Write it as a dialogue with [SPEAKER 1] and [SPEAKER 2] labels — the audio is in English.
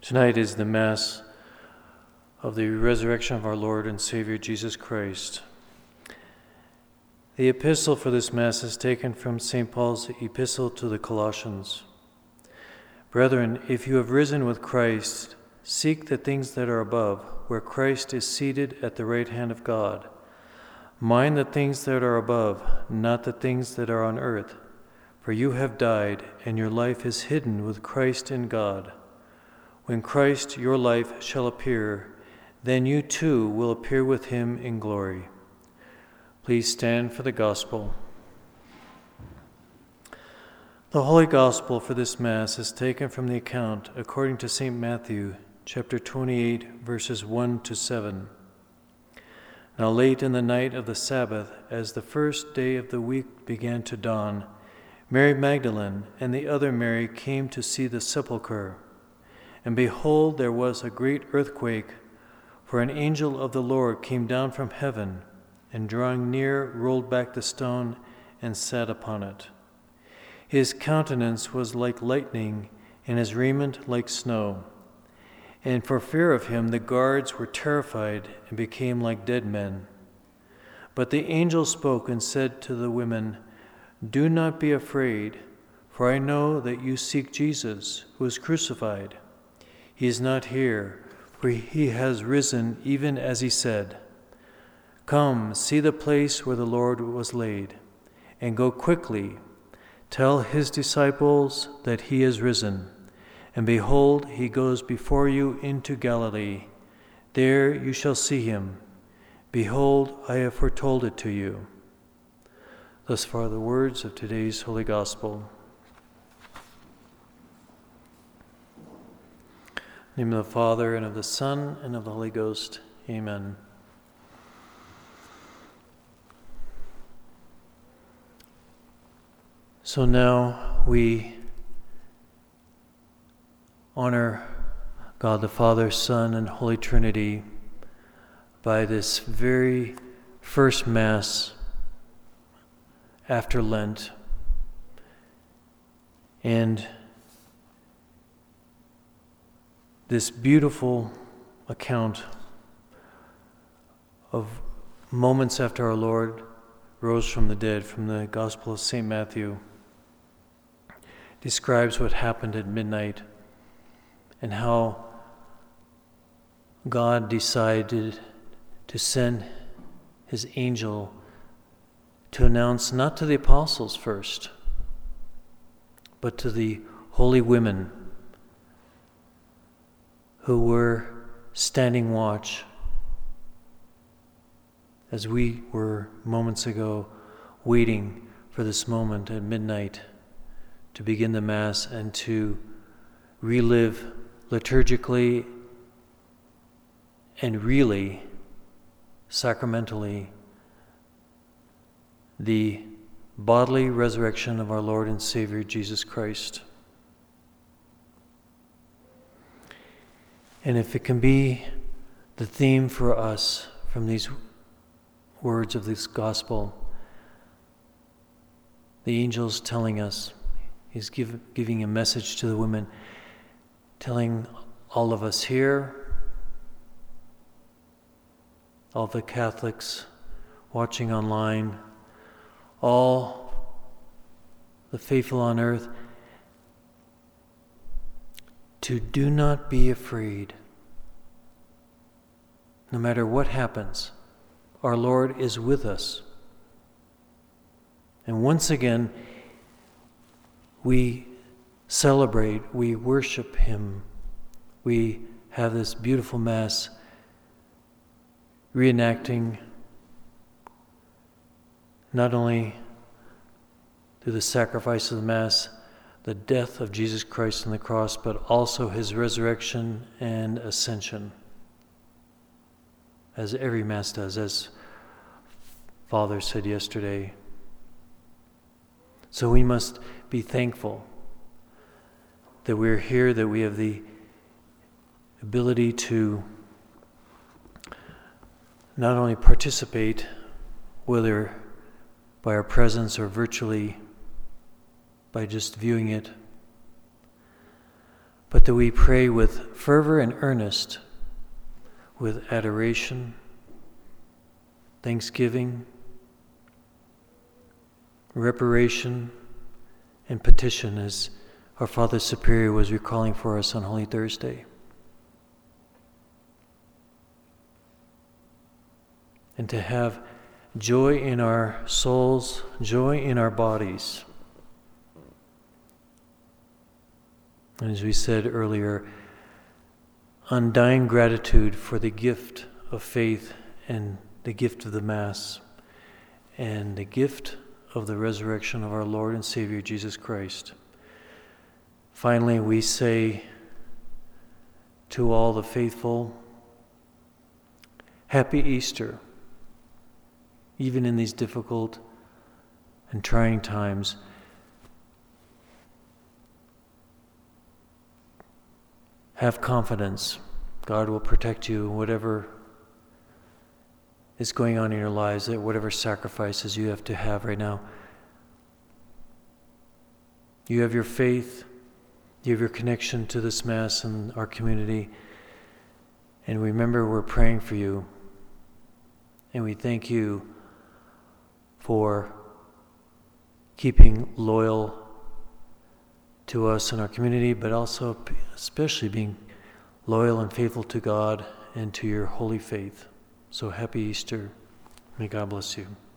[SPEAKER 1] Tonight is the Mass of the resurrection of our Lord and Savior Jesus Christ. The epistle for this Mass is taken from St. Paul's epistle to the Colossians. Brethren, if you have risen with Christ, seek the things that are above, where Christ is seated at the right hand of God. Mind the things that are above, not the things that are on earth. For you have died, and your life is hidden with Christ in God. When Christ, your life, shall appear, then you too will appear with him in glory. Please stand for the Gospel. The Holy Gospel for this Mass is taken from the account according to St. Matthew, chapter 28, verses 1 to 7. Now late in the night of the Sabbath, as the first day of the week began to dawn, Mary Magdalene and the other Mary came to see the sepulchre. And behold, there was a great earthquake, for an angel of the Lord came down from heaven, and drawing near, rolled back the stone and sat upon it. His countenance was like lightning, and his raiment like snow. And for fear of him the guards were terrified and became like dead men. But the angel spoke and said to the women, "Do not be afraid, for I know that you seek Jesus, who was crucified. He is not here, for he has risen even as he said. Come, see the place where the Lord was laid, and go quickly. Tell his disciples that he is risen. And behold, he goes before you into Galilee. There you shall see him. Behold, I have foretold it to you." Thus far the words of today's Holy Gospel. In the name of the Father, and of the Son, and of the Holy Ghost. Amen. So now we honor God the Father, Son, and Holy Trinity by this very first Mass after Lent. And this beautiful account of moments after our Lord rose from the dead, from the Gospel of St. Matthew, describes what happened at midnight and how God decided to send his angel to announce not to the apostles first, but to the holy women who were standing watch, as we were moments ago waiting for this moment at midnight to begin the Mass and to relive liturgically and really sacramentally the bodily resurrection of our Lord and Savior Jesus Christ. And if it can be the theme for us from these words of this Gospel, the angel's telling us, he's giving a message to the women, telling all of us here, all the Catholics watching online, all the faithful on earth, to do not be afraid. No matter what happens, our Lord is with us. And once again, we celebrate, we worship him. We have this beautiful Mass reenacting not only through the sacrifice of the Mass, the death of Jesus Christ on the cross, but also his resurrection and ascension, as every Mass does, as Father said yesterday. So we must be thankful that we're here, that we have the ability to not only participate, whether by our presence or virtually by just viewing it, but that we pray with fervor and earnest, with adoration, thanksgiving, reparation, and petition, as our Father Superior was recalling for us on Holy Thursday. And to have joy in our souls, joy in our bodies. And as we said earlier, undying gratitude for the gift of faith and the gift of the Mass and the gift of the resurrection of our Lord and Savior Jesus Christ. Finally, we say to all the faithful, Happy Easter. Even in these difficult and trying times, have confidence. God will protect you in whatever is going on in your lives, whatever sacrifices you have to have right now. You have your faith, you have your connection to this Mass and our community, and remember we're praying for you, and we thank you for keeping loyal to us and our community, but also especially being loyal and faithful to God and to your holy faith. So happy Easter. May God bless you.